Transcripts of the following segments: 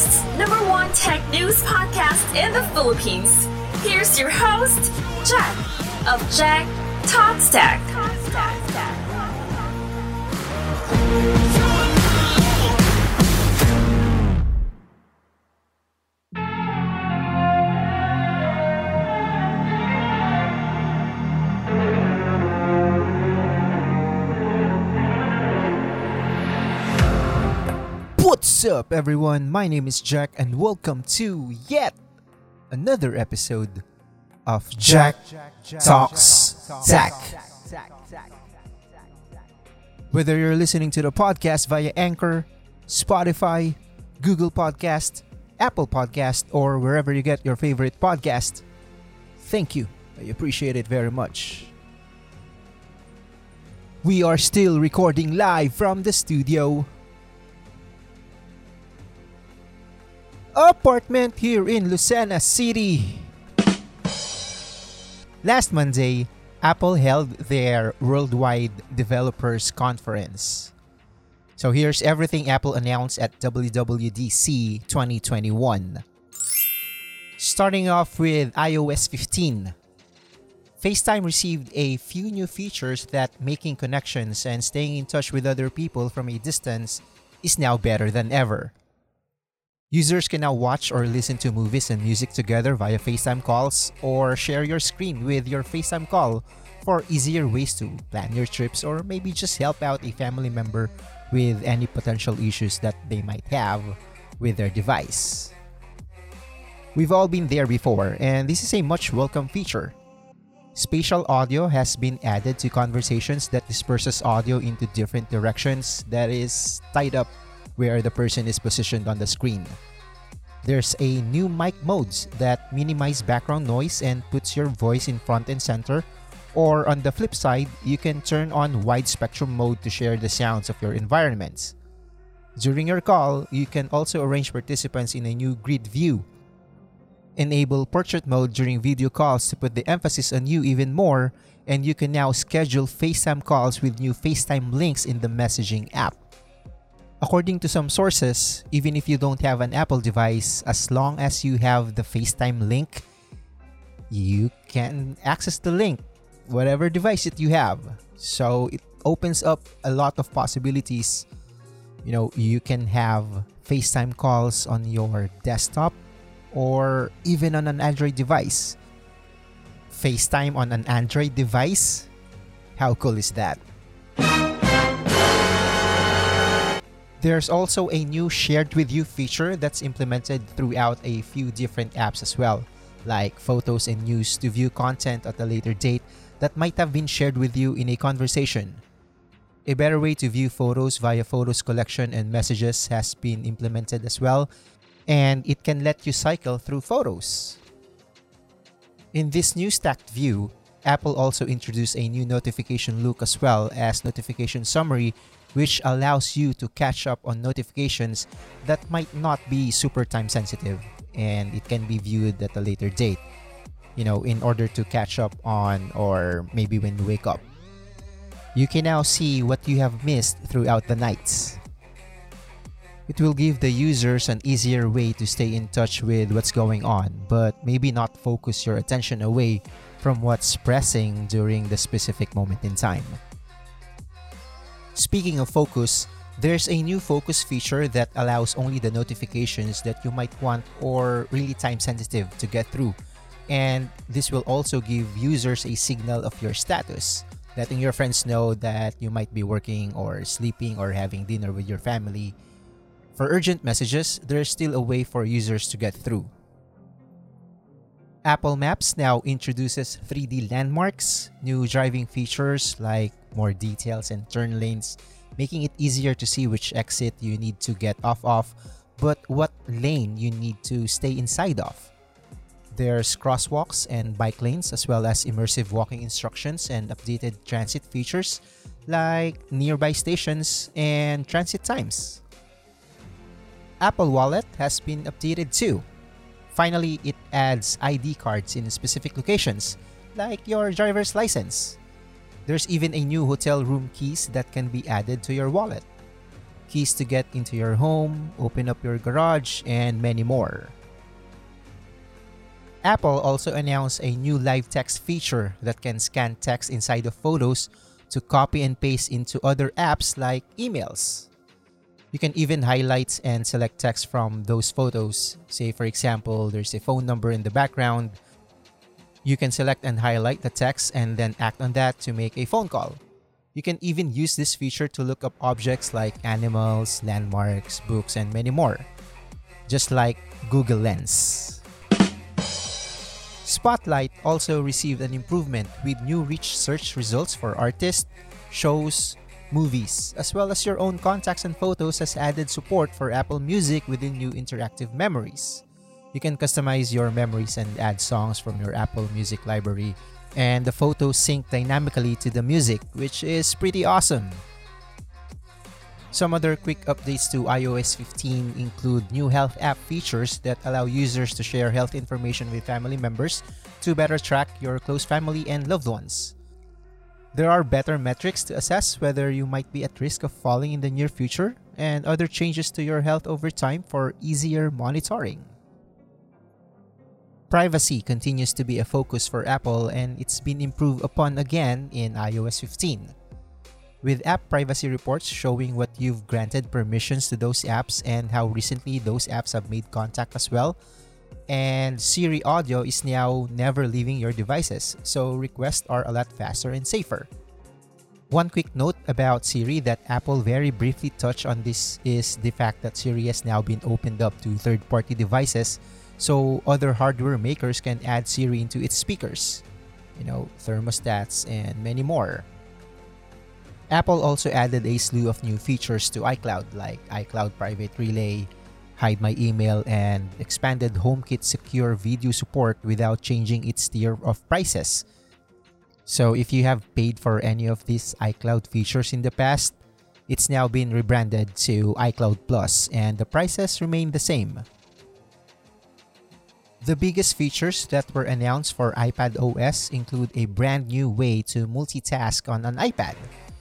world's #1 tech news podcast in the Philippines. Here's your host, Jack of Jack Talks Tech. What's up, everyone? My name is Jack, and welcome to yet another episode of Jack Talks Tech. Whether you're listening to the podcast via Anchor, Spotify, Google Podcast, Apple Podcast, or wherever you get your favorite podcast, thank you. I appreciate it very much. We are still recording live from the studio apartment here in Lucena City. Last Monday, Apple held their Worldwide Developers Conference. So here's everything Apple announced at WWDC 2021. Starting off with iOS 15. FaceTime received a few new features that making connections and staying in touch with other people from a distance is now better than ever. Users can now watch or listen to movies and music together via FaceTime calls or share your screen with your FaceTime call for easier ways to plan your trips or maybe just help out a family member with any potential issues that they might have with their device. We've all been there before, and this is a much welcome feature. Spatial audio has been added to conversations that disperses audio into different directions that is tied up where the person is positioned on the screen. There's a new mic modes that minimize background noise and puts your voice in front and center, or on the flip side, you can turn on wide spectrum mode to share the sounds of your environments. During your call, you can also arrange participants in a new grid view. Enable portrait mode during video calls to put the emphasis on you even more, and you can now schedule FaceTime calls with new FaceTime links in the messaging app. According to some sources, even if you don't have an Apple device, as long as you have the FaceTime link, you can access the link, whatever device that you have. So it opens up a lot of possibilities. You can have FaceTime calls on your desktop or even on an Android device. FaceTime on an Android device? How cool is that? There's also a new Shared With You feature that's implemented throughout a few different apps as well, like Photos and News to view content at a later date that might have been shared with you in a conversation. A better way to view photos via Photos collection and messages has been implemented as well, and it can let you cycle through photos. In this new stacked view, Apple also introduced a new notification look as well as notification summary, which allows you to catch up on notifications that might not be super time sensitive, and it can be viewed at a later date, in order to catch up on, or maybe when you wake up. You can now see what you have missed throughout the nights. It will give the users an easier way to stay in touch with what's going on, but maybe not focus your attention away from what's pressing during the specific moment in time. Speaking of focus, there's a new focus feature that allows only the notifications that you might want or really time sensitive to get through. And this will also give users a signal of your status, letting your friends know that you might be working or sleeping or having dinner with your family. For urgent messages, there's still a way for users to get through. Apple Maps now introduces 3D landmarks, new driving features like more details and turn lanes, making it easier to see which exit you need to get off of, but what lane you need to stay inside of. There's crosswalks and bike lanes, as well as immersive walking instructions and updated transit features like nearby stations and transit times. Apple Wallet has been updated too. Finally, it adds ID cards in specific locations, like your driver's license. There's even a new hotel room keys that can be added to your wallet. keys to get into your home, open up your garage, and many more. Apple also announced a new live text feature that can scan text inside of photos to copy and paste into other apps like emails. You can even highlight and select text from those photos. Say, for example, there's a phone number in the background. You can select and highlight the text and then act on that to make a phone call. You can even use this feature to look up objects like animals, landmarks, books, and many more. Just like Google Lens. Spotlight also received an improvement with new rich search results for artists, shows, movies, as well as your own contacts and photos has added support for Apple Music within new interactive memories. You can customize your memories and add songs from your Apple Music library, and the photos sync dynamically to the music, which is pretty awesome. Some other quick updates to iOS 15 include new health app features that allow users to share health information with family members to better track your close family and loved ones. There are better metrics to assess whether you might be at risk of falling in the near future, and other changes to your health over time for easier monitoring. Privacy continues to be a focus for Apple, and it's been improved upon again in iOS 15. With app privacy reports showing what you've granted permissions to those apps and how recently those apps have made contact as well. And Siri audio is now never leaving your devices, so requests are a lot faster and safer. One quick note about Siri that Apple very briefly touched on this is the fact that Siri has now been opened up to third-party devices, so other hardware makers can add Siri into its speakers, thermostats, and many more. Apple also added a slew of new features to iCloud like iCloud Private Relay, Hide My Email, and expanded HomeKit secure video support without changing its tier of prices. So if you have paid for any of these iCloud features in the past, it's now been rebranded to iCloud Plus and the prices remain the same. The biggest features that were announced for iPadOS include a brand new way to multitask on an iPad.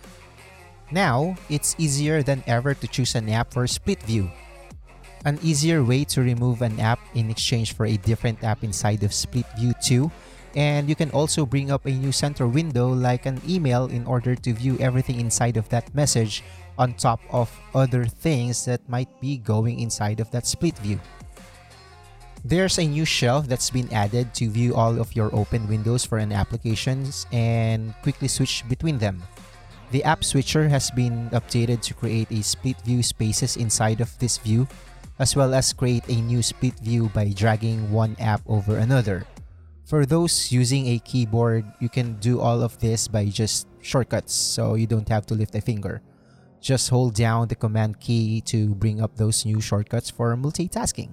Now, it's easier than ever to choose an app for split view. An easier way to remove an app in exchange for a different app inside of split view too, and you can also bring up a new center window like an email in order to view everything inside of that message on top of other things that might be going inside of that split view. There's a new shelf that's been added to view all of your open windows for an applications and quickly switch between them. The app switcher has been updated to create a split view spaces inside of this view, as well as create a new split view by dragging one app over another. For those using a keyboard, you can do all of this by just shortcuts, so you don't have to lift a finger. Just hold down the command key to bring up those new shortcuts for multitasking.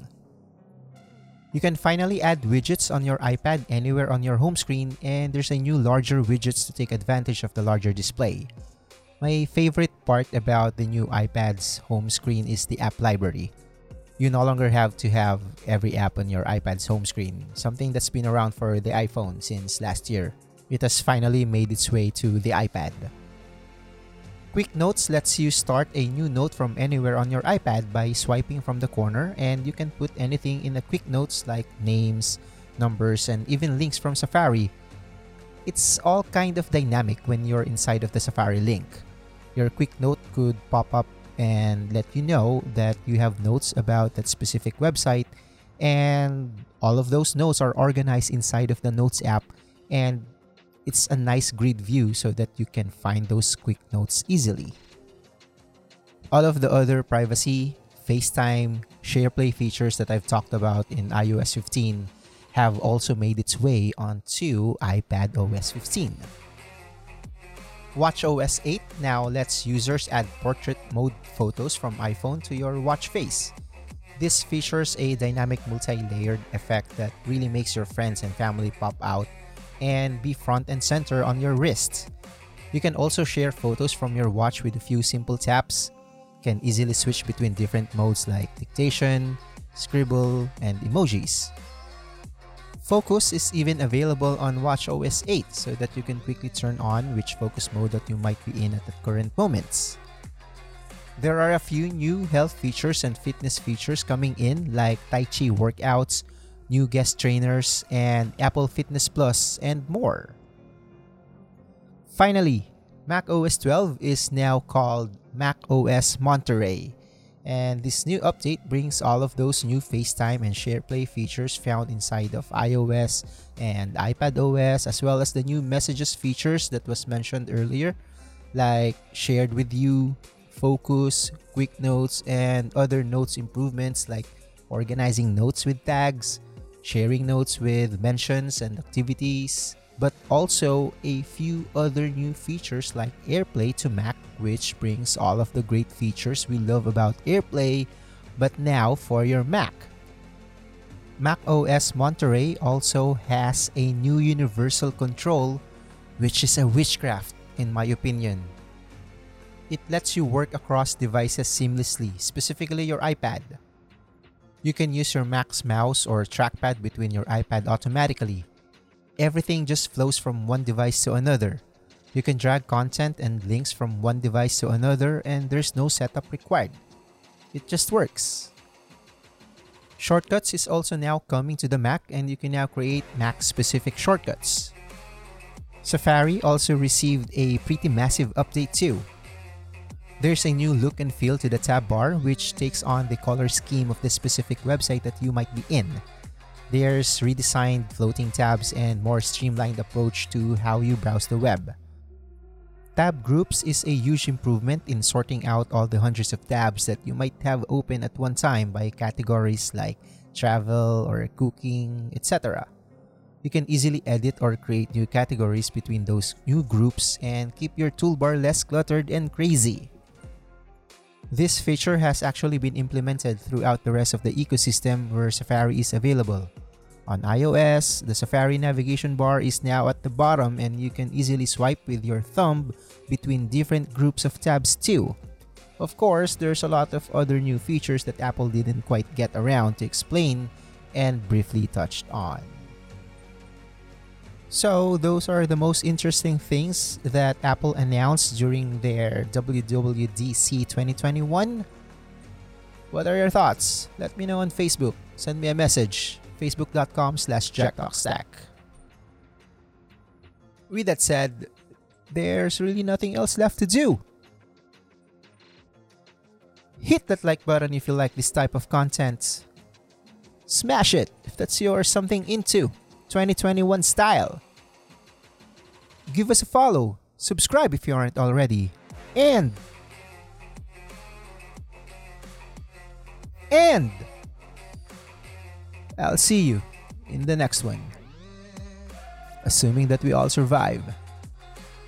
You can finally add widgets on your iPad anywhere on your home screen, and there's a new larger widgets to take advantage of the larger display. My favorite part about the new iPad's home screen is the app library. You no longer have to have every app on your iPad's home screen, something that's been around for the iPhone since last year. It has finally made its way to the iPad. Quick Notes lets you start a new note from anywhere on your iPad by swiping from the corner, and you can put anything in the Quick Notes like names, numbers, and even links from Safari. It's all kind of dynamic when you're inside of the Safari link. Your Quick Note could pop up and let you know that you have notes about that specific website, and all of those notes are organized inside of the Notes app, and it's a nice grid view so that you can find those quick notes easily. All of the other privacy, FaceTime, SharePlay features that I've talked about in iOS 15 have also made its way onto iPadOS 15. watchOS 8 now lets users add portrait mode photos from iPhone to your watch face. This features a dynamic multi-layered effect that really makes your friends and family pop out and be front and center on your wrist. You can also share photos from your watch with a few simple taps. Can easily switch between different modes like dictation, scribble, and emojis. Focus is even available on watchOS 8 so that you can quickly turn on which focus mode that you might be in at the current moments. There are a few new health features and fitness features coming in, like Tai Chi workouts, new guest trainers, and Apple Fitness Plus, and more. Finally, Mac OS 12 is now called Mac OS Monterey, and this new update brings all of those new FaceTime and SharePlay features found inside of iOS and iPadOS, as well as the new messages features that was mentioned earlier, like Shared with You, Focus, Quick Notes, and other notes improvements like organizing notes with tags, sharing notes with mentions and activities, but also a few other new features like AirPlay to Mac, which brings all of the great features we love about AirPlay, but now for your Mac. Mac OS Monterey also has a new universal control, which is a witchcraft in my opinion. It lets you work across devices seamlessly, specifically your iPad. You can use your Mac's mouse or trackpad between your iPad automatically. Everything just flows from one device to another. You can drag content and links from one device to another, and there's no setup required. It just works. Shortcuts is also now coming to the Mac, and you can now create Mac-specific shortcuts. Safari also received a pretty massive update too. There's a new look and feel to the tab bar, which takes on the color scheme of the specific website that you might be in. There's redesigned floating tabs and more streamlined approach to how you browse the web. Tab groups is a huge improvement in sorting out all the hundreds of tabs that you might have open at one time by categories like travel or cooking, etc. You can easily edit or create new categories between those new groups and keep your toolbar less cluttered and crazy. This feature has actually been implemented throughout the rest of the ecosystem where Safari is available. On iOS, the Safari navigation bar is now at the bottom and you can easily swipe with your thumb between different groups of tabs too. Of course, there's a lot of other new features that Apple didn't quite get around to explain and briefly touched on. So those are the most interesting things that Apple announced during their WWDC 2021. What are your thoughts? Let me know on Facebook. Send me a message. Facebook.com/JackTalkStack. With that said, there's really nothing else left to do. Hit that like button if you like this type of content. Smash it if that's your something into 2021 style. Give us a follow, subscribe if you aren't already, and I'll see you in the next one. Assuming that we all survive.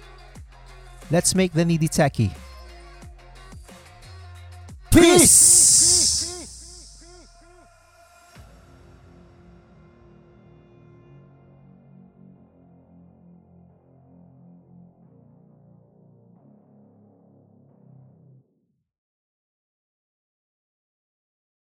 Let's make the needy techie. Peace!